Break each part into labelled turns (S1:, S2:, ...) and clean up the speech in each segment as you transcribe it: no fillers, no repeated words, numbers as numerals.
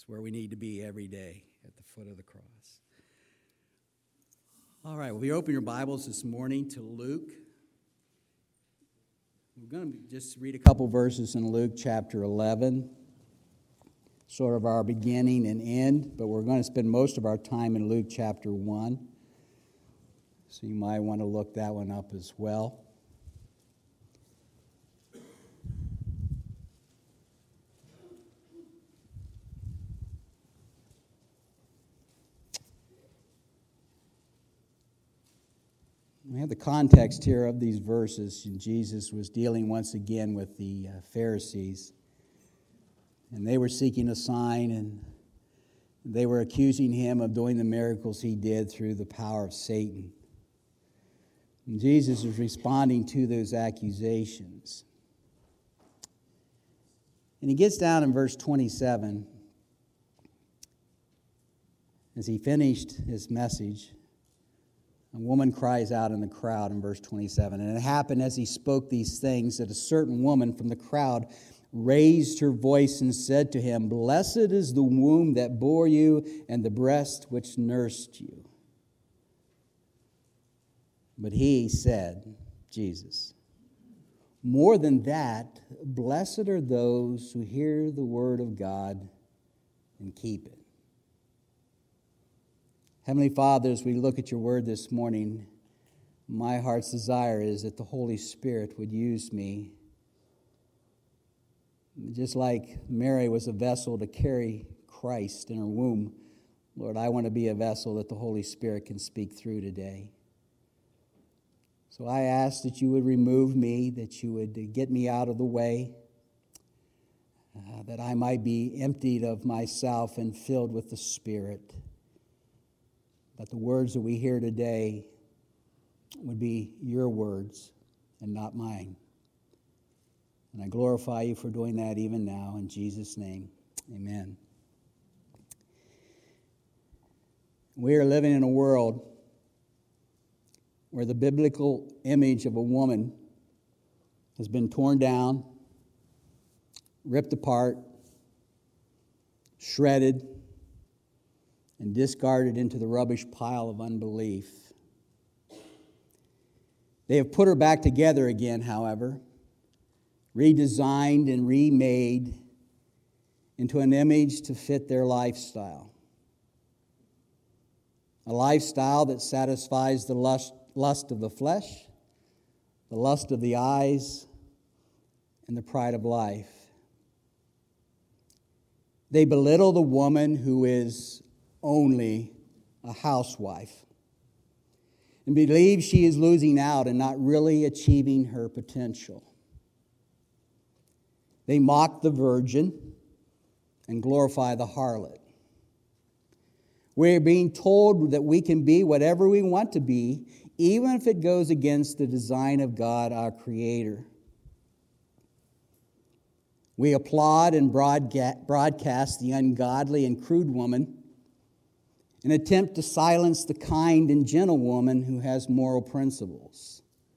S1: It's where we need to be every day, at the foot of the cross. All right, well, you open your Bibles this morning to Luke. We're going to just read a couple verses in Luke chapter 11, sort of our beginning and end, but we're going to spend most of our time in Luke chapter 1. So you might want to look that one up as well. We have the context here of these verses. Jesus was dealing once again with the Pharisees. And they were seeking a sign, and they were accusing him of doing the miracles he did through the power of Satan. And Jesus is responding to those accusations. And he gets down in verse 27. As he finished his message, a woman cries out in the crowd in verse 27. And it happened as he spoke these things that a certain woman from the crowd raised her voice and said to him, "Blessed is the womb that bore you and the breast which nursed you." But he said, Jesus, "More than that, blessed are those who hear the word of God and keep it." Heavenly Father, as we look at your word this morning, my heart's desire is that the Holy Spirit would use me. Just like Mary was a vessel to carry Christ in her womb, Lord, I want to be a vessel that the Holy Spirit can speak through today. So I ask that you would remove me, that you would get me out of the way, that I might be emptied of myself and filled with the Spirit. That the words that we hear today would be your words and not mine. And I glorify you for doing that even now. In Jesus' name, amen. We are living in a world where the biblical image of a woman has been torn down, ripped apart, shredded, and discarded into the rubbish pile of unbelief. They have put her back together again, however, redesigned and remade into an image to fit their lifestyle. A lifestyle that satisfies the lust of the flesh, the lust of the eyes, and the pride of life. They belittle the woman who is only a housewife and believe she is losing out and not really achieving her potential. They mock the virgin and glorify the harlot. We're being told that we can be whatever we want to be, even if it goes against the design of God, our Creator. We applaud and broadcast the ungodly and crude woman, an attempt to silence the kind and gentle woman who has moral principles.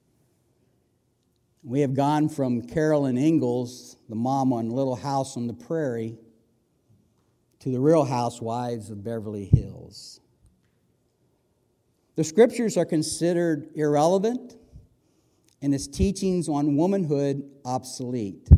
S1: We have gone from Carolyn Ingalls, the mom on Little House on the Prairie, to the Real Housewives of Beverly Hills. The scriptures are considered irrelevant and its teachings on womanhood obsolete.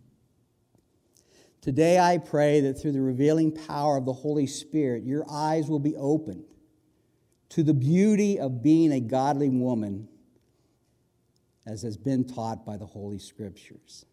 S1: Today I pray that through the revealing power of the Holy Spirit, your eyes will be opened to the beauty of being a godly woman as has been taught by the Holy Scriptures.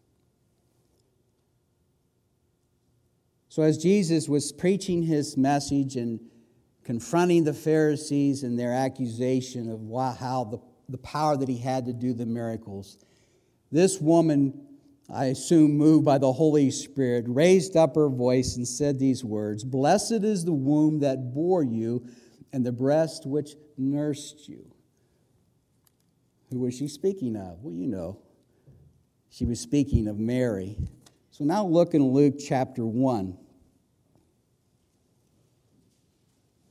S1: So as Jesus was preaching his message and confronting the Pharisees and their accusation of how the power that he had to do the miracles, this woman, I assume moved by the Holy Spirit, raised up her voice and said these words, "Blessed is the womb that bore you and the breast which nursed you." Who was she speaking of? Well, you know, she was speaking of Mary. So now look in Luke chapter 1.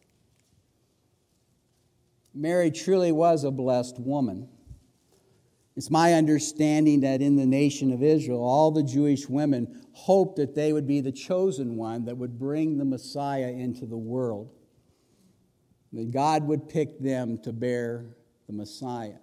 S1: Mary truly was a blessed woman. It's my understanding that in the nation of Israel, all the Jewish women hoped that they would be the chosen one that would bring the Messiah into the world. That God would pick them to bear the Messiah.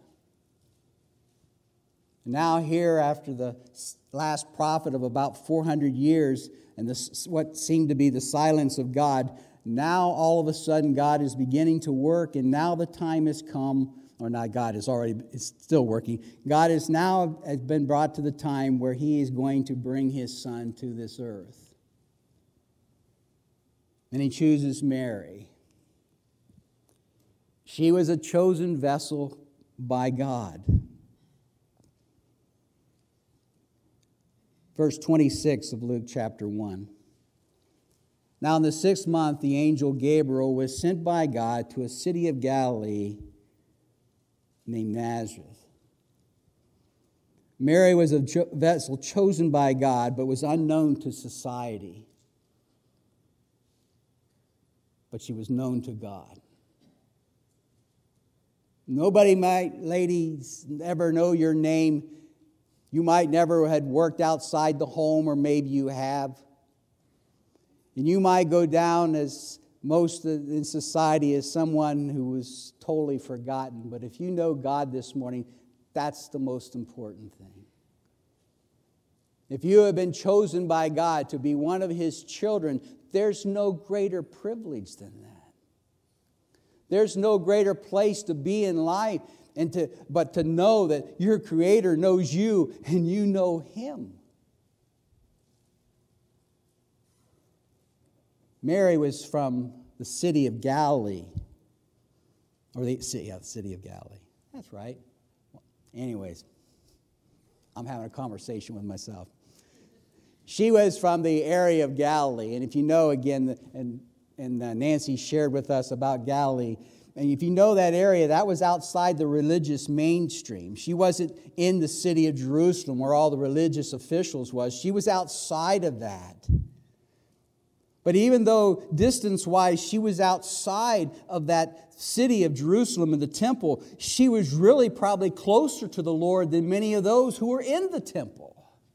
S1: And now here, after the last prophet of about 400 years, and this, what seemed to be the silence of God, now all of a sudden God is beginning to work, and now the time has come. Or not God, it's still working. God has been brought to the time where He is going to bring His Son to this earth. And He chooses Mary. She was a chosen vessel by God. Verse 26 of Luke chapter 1. Now in the 6th month, the angel Gabriel was sent by God to a city of Galilee named Nazareth. Mary was a vessel chosen by God, but was unknown to society. But she was known to God. Nobody might, ladies, ever know your name. You might never have worked outside the home, or maybe you have. And you might go down as most in society as someone who was totally forgotten. But if you know God this morning, that's the most important thing. If you have been chosen by God to be one of His children, there's no greater privilege than that. There's no greater place to be in life but to know that your Creator knows you and you know Him. Mary was from the city of Galilee. City of Galilee. That's right. Anyways, I'm having a conversation with myself. She was from the area of Galilee. And if you know, again, and Nancy shared with us about Galilee, and if you know that area, that was outside the religious mainstream. She wasn't in the city of Jerusalem where all the religious officials was. She was outside of that. But even though distance-wise she was outside of that city of Jerusalem and the temple, she was really probably closer to the Lord than many of those who were in the temple.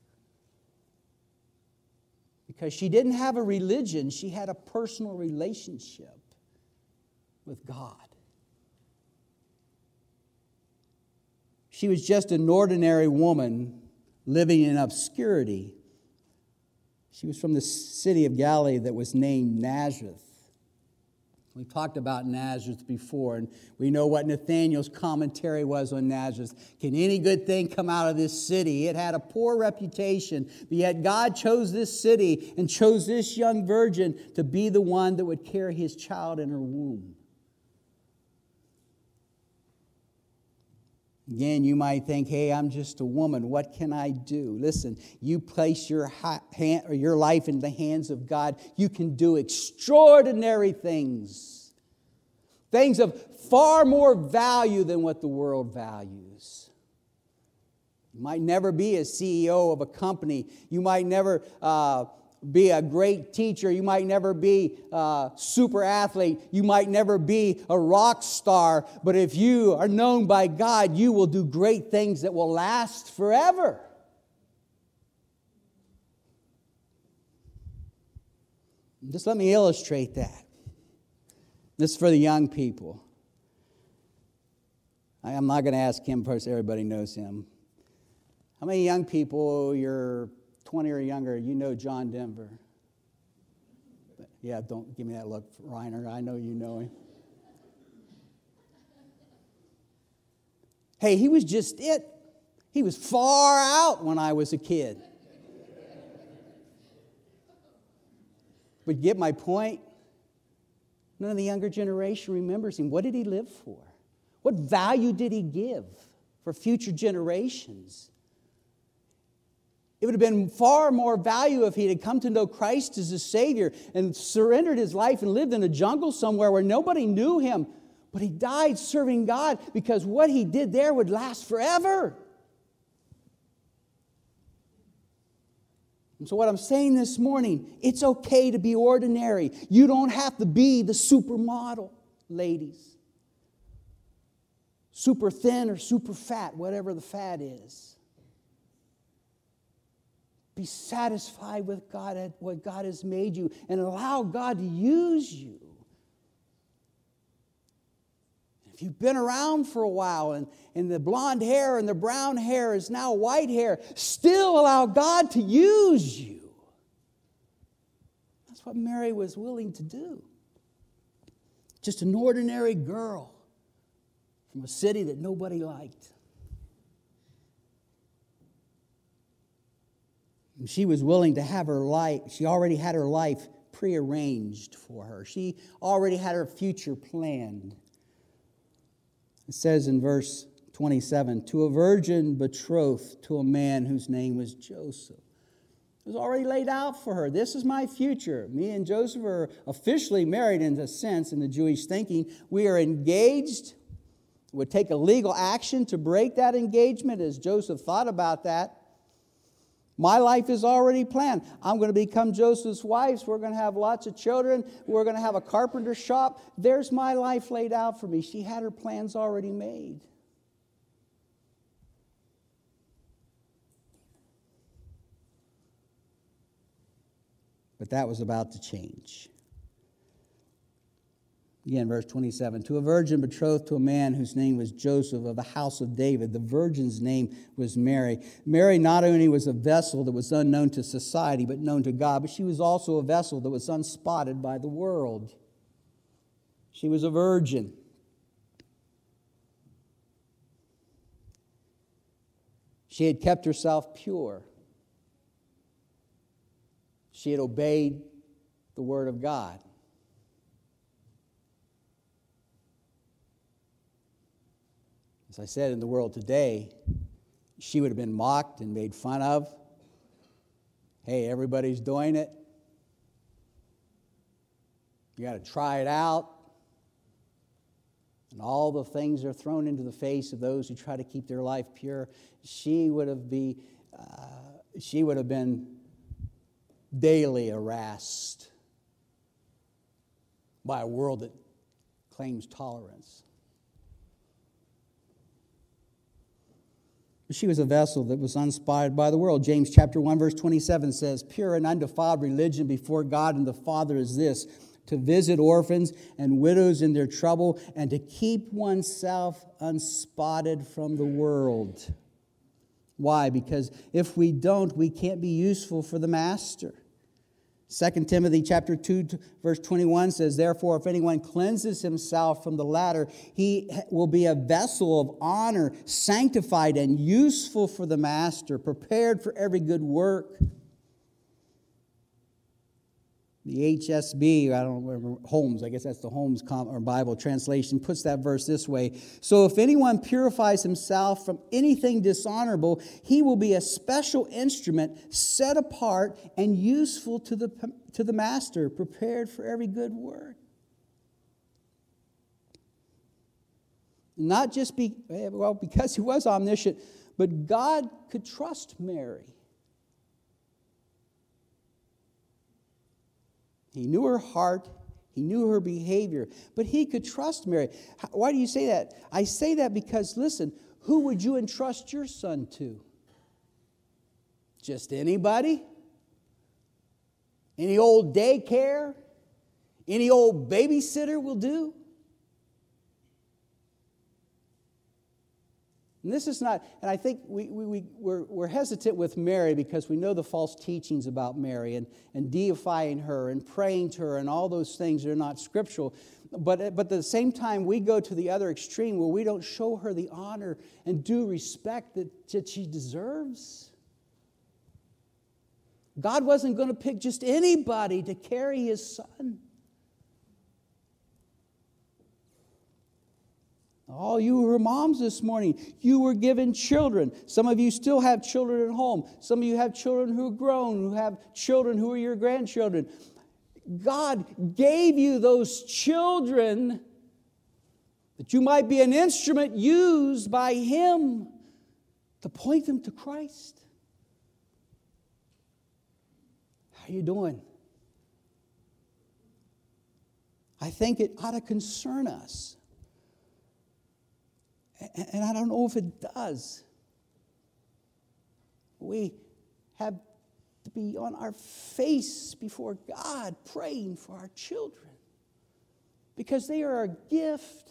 S1: Because she didn't have a religion, she had a personal relationship with God. She was just an ordinary woman living in obscurity. She was from the city of Galilee that was named Nazareth. We talked about Nazareth before, and we know what Nathanael's commentary was on Nazareth. Can any good thing come out of this city? It had a poor reputation, but yet God chose this city and chose this young virgin to be the one that would carry His child in her womb. Again, you might think, hey, I'm just a woman. What can I do? Listen, you place your life in the hands of God, you can do extraordinary things. Things of far more value than what the world values. You might never be a CEO of a company. You might never be a great teacher. You might never be a super athlete. You might never be a rock star. But if you are known by God, you will do great things that will last forever. Just let me illustrate that. This is for the young people. I'm not going to ask him first. Everybody knows him. How many young people, you're 20 or younger, you know John Denver? Yeah, don't give me that look, Reiner. I know you know him. Hey, he was just it. He was far out when I was a kid. But get my point? None of the younger generation remembers him. What did he live for? What value did he give for future generations? It would have been far more value if he had come to know Christ as a Savior and surrendered his life and lived in a jungle somewhere where nobody knew him. But he died serving God because what he did there would last forever. And so what I'm saying this morning, it's okay to be ordinary. You don't have to be the supermodel, ladies. super thin or super fat, whatever the fat is. Be satisfied with God at what God has made you and allow God to use you. If you've been around for a while and the blonde hair and the brown hair is now white hair, still allow God to use you. That's what Mary was willing to do. Just an ordinary girl from a city that nobody liked. And she was willing to have her life, she already had her life prearranged for her. She already had her future planned. It says in verse 27, to a virgin betrothed to a man whose name was Joseph. It was already laid out for her. This is my future. Me and Joseph are officially married in a sense in the Jewish thinking. We are engaged. It would take a legal action to break that engagement as Joseph thought about that. My life is already planned. I'm going to become Joseph's wife. We're going to have lots of children. We're going to have a carpenter shop. There's my life laid out for me. She had her plans already made. But that was about to change. Again, verse 27, to a virgin betrothed to a man whose name was Joseph of the house of David. The virgin's name was Mary. Mary not only was a vessel that was unknown to society but known to God, but she was also a vessel that was unspotted by the world. She was a virgin. She had kept herself pure. She had obeyed the word of God. As I said, in the world today, she would have been mocked and made fun of. Hey, everybody's doing it. You got to try it out. And all the things are thrown into the face of those who try to keep their life pure. She would have been daily harassed by a world that claims tolerance. She was a vessel that was unspotted by the world. James chapter 1 verse 27 says, pure and undefiled religion before God and the Father is this, to visit orphans and widows in their trouble and to keep oneself unspotted from the world. Why? Because if we don't, we can't be useful for the master. 2 Timothy chapter 2 verse 21 says, therefore, if anyone cleanses himself from the latter, he will be a vessel of honor, sanctified and useful for the master, prepared for every good work. The HSB, I don't remember, Holmes, I guess that's the Holmes or Bible translation, puts that verse this way. So if anyone purifies himself from anything dishonorable, he will be a special instrument set apart and useful to the master, prepared for every good work. Not just because he was omniscient, but God could trust Mary. He knew her heart. He knew her behavior. But he could trust Mary. Why do you say that? I say that because, listen, who would you entrust your son to? Just anybody? Any old daycare? Any old babysitter will do? And this is not, and I think we're hesitant with Mary because we know the false teachings about Mary and deifying her and praying to her and all those things that are not scriptural. But at the same time, we go to the other extreme where we don't show her the honor and due respect that she deserves. God wasn't going to pick just anybody to carry his son. All you who are moms this morning, you were given children. Some of you still have children at home. Some of you have children who are grown, who have children who are your grandchildren. God gave you those children that you might be an instrument used by him to point them to Christ. How are you doing? I think it ought to concern us. And I don't know if it does. We have to be on our face before God praying for our children because they are a gift.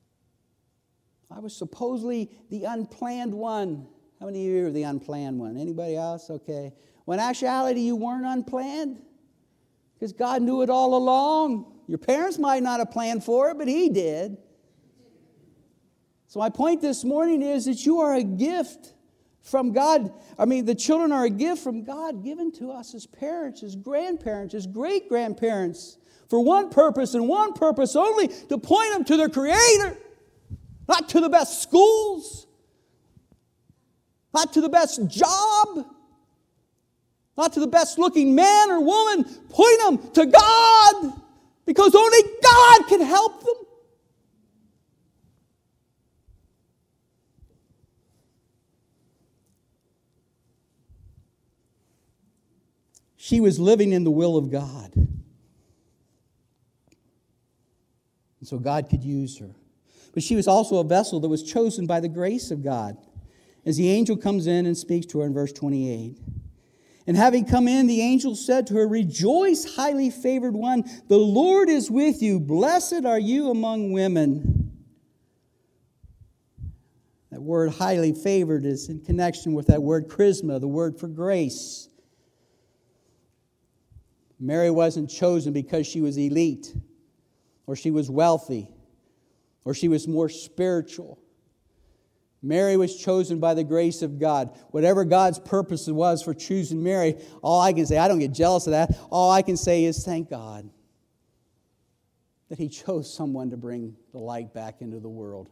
S1: I was supposedly the unplanned one. How many of you are the unplanned one? Anybody else? Okay. When in actuality you weren't unplanned because God knew it all along. Your parents might not have planned for it, but He did. So my point this morning is that you are a gift from God. The children are a gift from God given to us as parents, as grandparents, as great-grandparents, for one purpose and one purpose only, to point them to their Creator, not to the best schools, not to the best job, not to the best-looking man or woman. Point them to God, because only God can help them. She was living in the will of God. And so God could use her. But she was also a vessel that was chosen by the grace of God. As the angel comes in and speaks to her in verse 28. And having come in, the angel said to her, "Rejoice, highly favored one. The Lord is with you. Blessed are you among women." That word highly favored is in connection with that word charisma, the word for grace. Mary wasn't chosen because she was elite, or she was wealthy, or she was more spiritual. Mary was chosen by the grace of God. Whatever God's purpose was for choosing Mary, all I can say, I don't get jealous of that. All I can say is thank God that He chose someone to bring the light back into the world.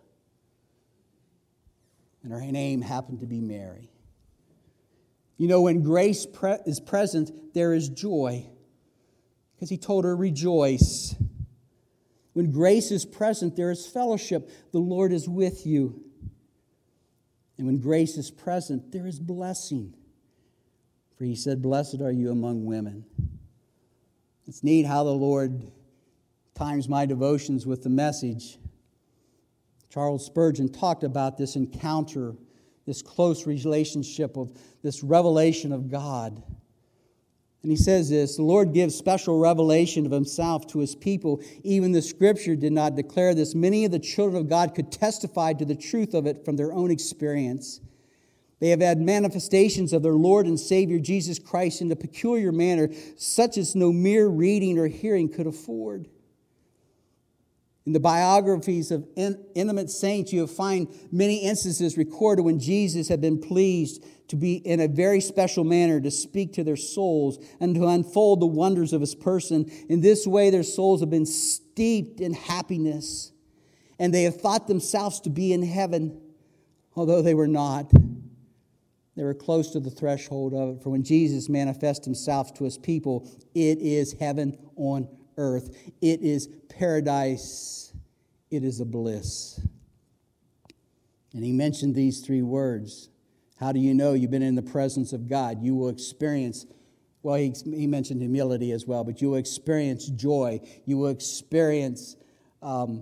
S1: And her name happened to be Mary. You know, when grace is present, there is joy. Because He told her, rejoice. When grace is present, there is fellowship. The Lord is with you. And when grace is present, there is blessing. For He said, blessed are you among women. It's neat how the Lord times my devotions with the message. Charles Spurgeon talked about this encounter, this close relationship of this revelation of God. And he says this, the Lord gives special revelation of Himself to His people. Even the Scripture did not declare this. Many of the children of God could testify to the truth of it from their own experience. They have had manifestations of their Lord and Savior Jesus Christ in a peculiar manner, such as no mere reading or hearing could afford. In the biographies of intimate saints, you will find many instances recorded when Jesus had been pleased to be in a very special manner to speak to their souls and to unfold the wonders of His person. In this way, their souls have been steeped in happiness, and they have thought themselves to be in heaven, although they were not. They were close to the threshold of it. For when Jesus manifests Himself to His people, it is heaven on earth. It is paradise. It is a bliss. And He mentioned these three words. How do you know you've been in the presence of God? You will experience, well, he mentioned humility as well, but you will experience joy. You will experience, You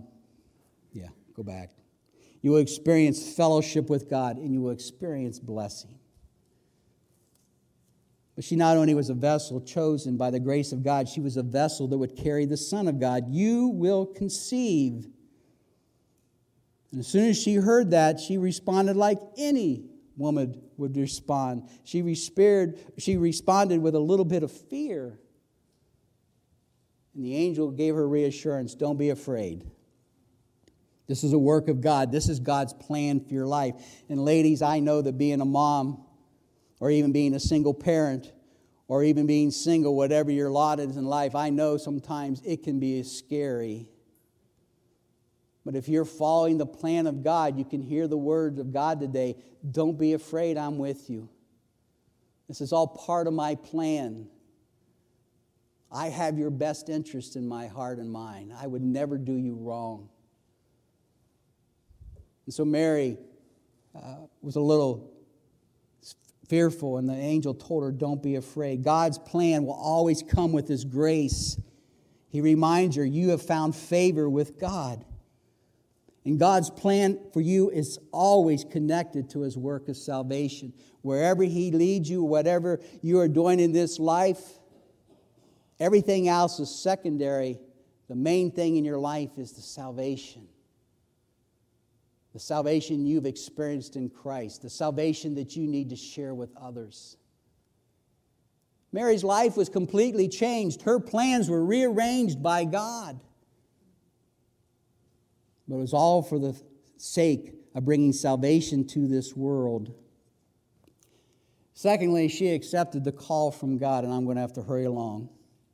S1: will experience fellowship with God, and you will experience blessing. But she not only was a vessel chosen by the grace of God, she was a vessel that would carry the Son of God. You will conceive. And as soon as she heard that, she responded like any woman would respond. She responded with a little bit of fear. And the angel gave her reassurance, don't be afraid. This is a work of God. This is God's plan for your life. And ladies, I know that being a mom, or even being a single parent, or even being single, whatever your lot is in life, I know sometimes it can be scary. But if you're following the plan of God, you can hear the words of God today. Don't be afraid, I'm with you. This is all part of my plan. I have your best interest in my heart and mind. I would never do you wrong. And so Mary was a little fearful, and the angel told her, don't be afraid. God's plan will always come with His grace. He reminds her, you have found favor with God. And God's plan for you is always connected to His work of salvation. Wherever He leads you, whatever you are doing in this life, everything else is secondary. The main thing in your life is the salvation. The salvation you've experienced in Christ. The salvation that you need to share with others. Mary's life was completely changed. Her plans were rearranged by God. But it was all for the sake of bringing salvation to this world. Secondly, she accepted the call from God, and I'm going to have to hurry along.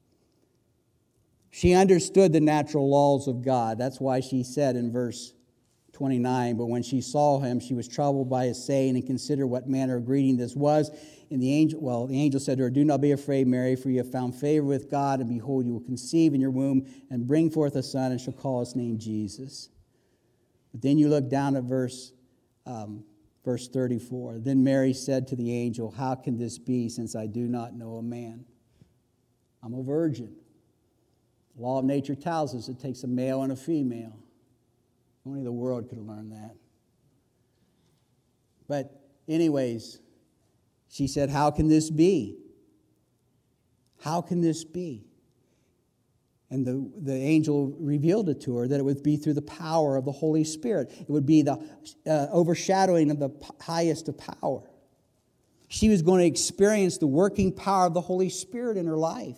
S1: She understood the natural laws of God. That's why she said in verse 29, but when she saw him, she was troubled by his saying and considered what manner of greeting this was. And the angel said to her, do not be afraid, Mary, for you have found favor with God, and behold, you will conceive in your womb and bring forth a son, and shall call his name Jesus. But then you look down at verse 34. Then Mary said to the angel, how can this be, since I do not know a man? I'm a virgin. The law of nature tells us it takes a male and a female. Only the world could have learned that. But anyways, she said, how can this be? How can this be? And the angel revealed it to her, that it would be through the power of the Holy Spirit. It would be the overshadowing of the highest of power. She was going to experience the working power of the Holy Spirit in her life.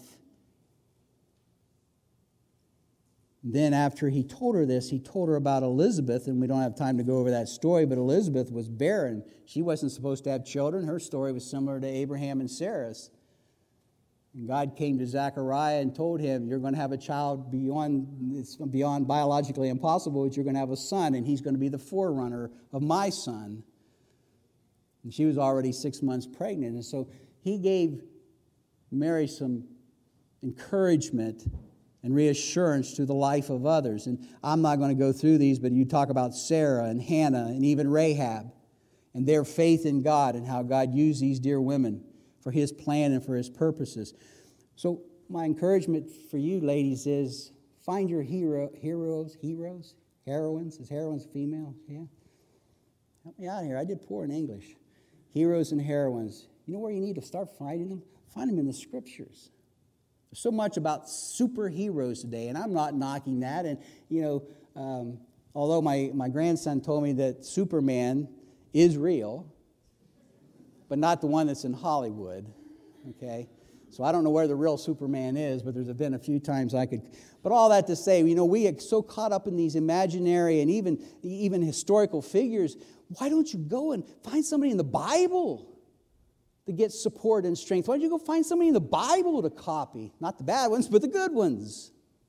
S1: Then after he told her this, he told her about Elizabeth, and we don't have time to go over that story, but Elizabeth was barren. She wasn't supposed to have children. Her story was similar to Abraham and Sarah's. And God came to Zechariah and told him, you're going to have a child it's beyond biologically impossible, but you're going to have a son, and he's going to be the forerunner of my son. And she was already 6 months pregnant. And so he gave Mary some encouragement and reassurance to the life of others. And I'm not going to go through these, but you talk about Sarah and Hannah and even Rahab and their faith in God and how God used these dear women for His plan and for His purposes. So my encouragement for you ladies is find your heroines. Is heroines female? Yeah. Help me out here. I did poor in English. Heroes and heroines. You know where you need to start finding them? Find them in the Scriptures. There's so much about superheroes today, and I'm not knocking that. And, although my grandson told me that Superman is real, but not the one that's in Hollywood, okay? So I don't know where the real Superman is, but there's been a few times I could. But all that to say, we get so caught up in these imaginary and even historical figures. Why don't you go and find somebody in the Bible to get support and strength? Why don't you go find somebody in the Bible to copy? Not the bad ones, but the good ones.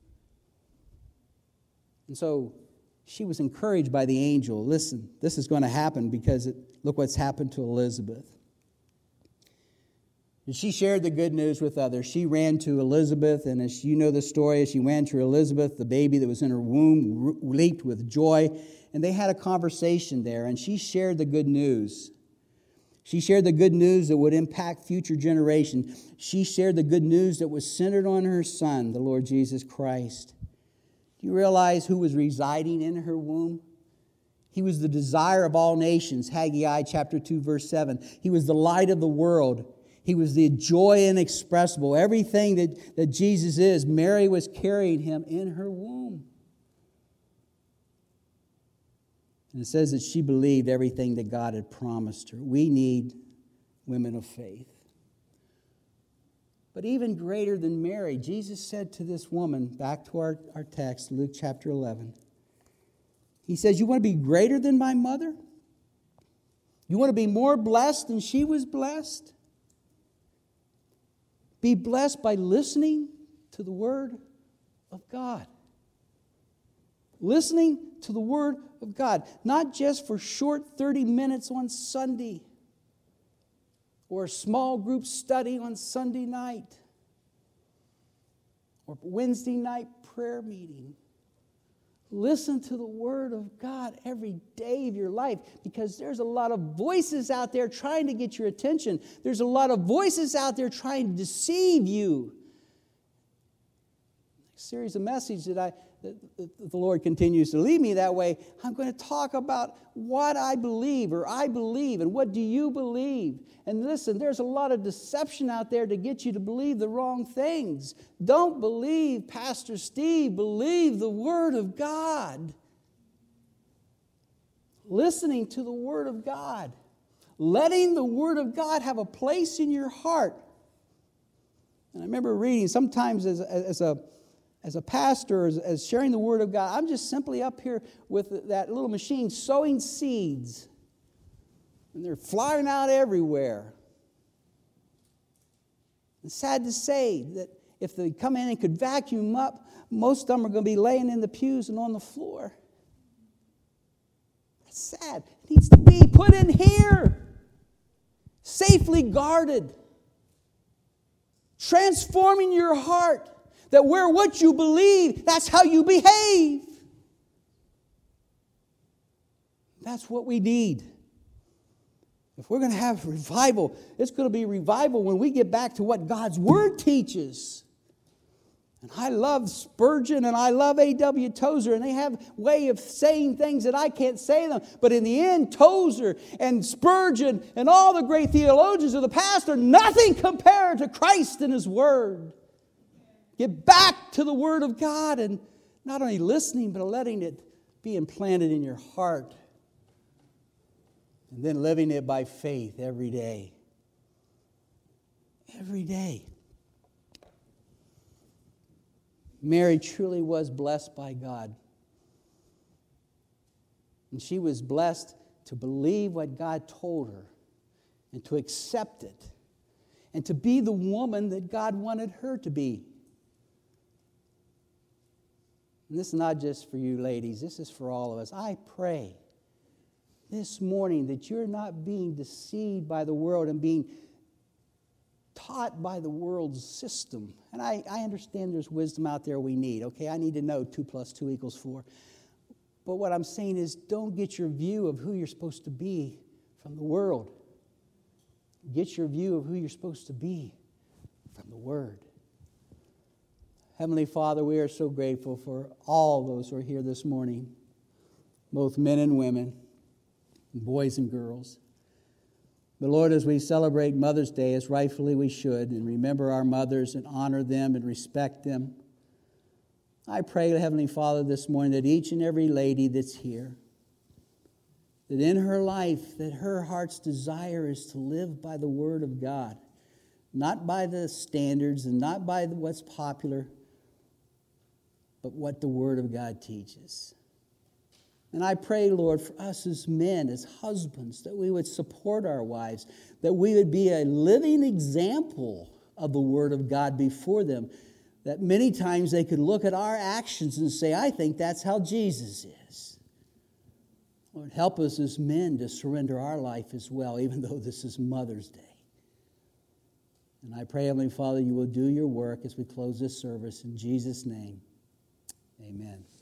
S1: And so she was encouraged by the angel. Listen, this is going to happen because look what's happened to Elizabeth. And she shared the good news with others. She ran to Elizabeth, and as you know the story, as she ran to Elizabeth, the baby that was in her womb leaped with joy, and they had a conversation there, and she shared the good news. She shared the good news that would impact future generations. She shared the good news that was centered on her Son, the Lord Jesus Christ. Do you realize who was residing in her womb? He was the desire of all nations, Haggai chapter 2, verse 7. He was the light of the world. He was the joy inexpressible. Everything that Jesus is, Mary was carrying him in her womb. And it says that she believed everything that God had promised her. We need women of faith. But even greater than Mary, Jesus said to this woman, back to our text, Luke chapter 11. He says, you want to be greater than my mother? You want to be more blessed than she was blessed? Be blessed by listening to the Word of God. Listening to the Word of God. Not just for short 30 minutes on Sunday or a small group study on Sunday night or Wednesday night prayer meeting. Listen to the Word of God every day of your life, because there's a lot of voices out there trying to get your attention. There's a lot of voices out there trying to deceive you. series of messages that the Lord continues to lead me that way. I'm going to talk about what I believe, and what do you believe? And listen, there's a lot of deception out there to get you to believe the wrong things. Don't believe Pastor Steve. Believe the Word of God. Listening to the Word of God. Letting the Word of God have a place in your heart. And I remember reading sometimes as a pastor, as sharing the Word of God, I'm just simply up here with that little machine sowing seeds. And they're flying out everywhere. It's sad to say that if they come in and could vacuum up, most of them are going to be laying in the pews and on the floor. That's sad. It needs to be put in here. Safely guarded. Transforming your heart. That where what you believe, that's how you behave. That's what we need. If we're going to have revival, it's going to be revival when we get back to what God's Word teaches. And I love Spurgeon and I love A.W. Tozer, and they have a way of saying things that I can't say them. But in the end, Tozer and Spurgeon and all the great theologians of the past are nothing compared to Christ and His Word. Get back to the Word of God and not only listening, but letting it be implanted in your heart. And then living it by faith every day. Every day. Mary truly was blessed by God. And she was blessed to believe what God told her and to accept it and to be the woman that God wanted her to be. And this is not just for you ladies, this is for all of us. I pray this morning that you're not being deceived by the world and being taught by the world's system. And I understand there's wisdom out there we need. Okay, I need to know 2 + 2 = 4. But what I'm saying is don't get your view of who you're supposed to be from the world. Get your view of who you're supposed to be from the Word. Heavenly Father, we are so grateful for all those who are here this morning, both men and women, boys and girls. But Lord, as we celebrate Mother's Day, as rightfully we should, and remember our mothers and honor them and respect them, I pray, Heavenly Father, this morning that each and every lady that's here, that in her life, that her heart's desire is to live by the Word of God, not by the standards and not by what's popular, but what the Word of God teaches. And I pray, Lord, for us as men, as husbands, that we would support our wives, that we would be a living example of the Word of God before them, that many times they could look at our actions and say, I think that's how Jesus is. Lord, help us as men to surrender our life as well, even though this is Mother's Day. And I pray, Heavenly Father, you will do your work as we close this service. In Jesus' name, amen.